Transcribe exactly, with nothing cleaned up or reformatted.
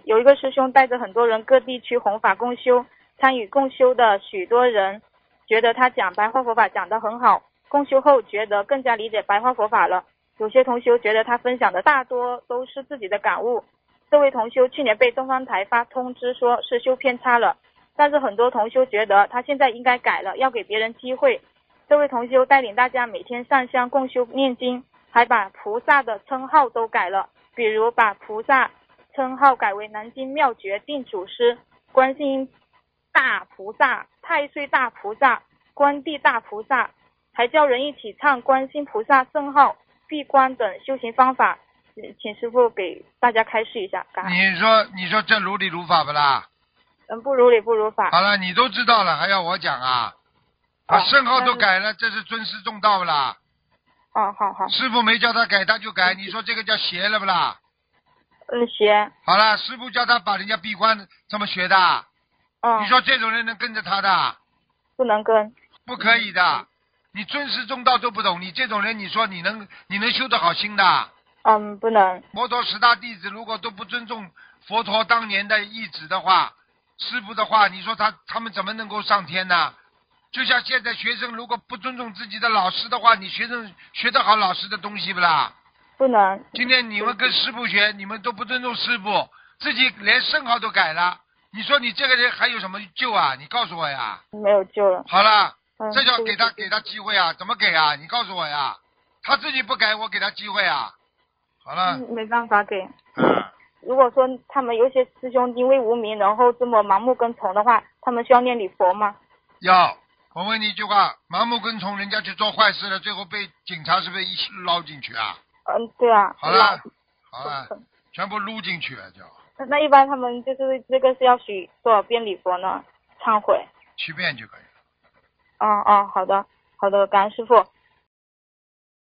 有一个师兄带着很多人各地去弘法共修，参与共修的许多人觉得他讲白话佛法讲得很好，共修后觉得更加理解白话佛法了。有些同修觉得他分享的大多都是自己的感悟。这位同修去年被东方台发通知说是修偏差了，但是很多同修觉得他现在应该改了，要给别人机会。这位同修带领大家每天上香共修念经，还把菩萨的称号都改了，比如把菩萨称号改为南京妙觉定祖师、观世音大菩萨、太岁大菩萨、观地大菩萨，还叫人一起唱观世音菩萨圣号、闭关等修行方法。请师父给大家开示一下。 你说你说这如理如法不啦？ 嗯，不如理不如法。 好了，你都知道了，还要我讲啊？把圣号都改了，这是尊师重道不啦？ 哦，好好。 师父没叫他改，他就改，你说这个叫邪了不啦？ 嗯，邪。 好了，师父叫他把人家闭关，这么学的？ 嗯。 你说这种人能跟着他的？ 不能跟。 不可以的，你尊师重道都不懂，你这种人，你说你能你能修得好心的？ 嗯，不能。 摩陀十大弟子如果都不尊重佛陀当年的意旨的话，师父的话，你说他他们怎么能够上天呢？就像现在学生如果不尊重自己的老师的话，你学生学得好老师的东西不啦？ 不能。 今天你们跟师父学，你们都不尊重师父，自己连圣号都改了，你说你这个人还有什么救啊？你告诉我呀。 没有救了。 好了， 嗯、 这叫给他给他机会啊？怎么给啊？你告诉我呀。他自己不改，我给他机会啊。好了。 没办法给。 嗯。 如果说他们有些师兄因为无名，然后这么盲目跟从的话，他们需要念礼佛吗？ 要。我问你一句话，盲目跟从，人家去做坏事了，最后被警察是不是一起捞进去啊？ 嗯，对啊。 好了，好了，全部撸进去了就。 那那一般他们就是这个是要许多少遍礼佛呢？忏悔。 七遍就可以了。 哦哦，好的好的，感恩师父。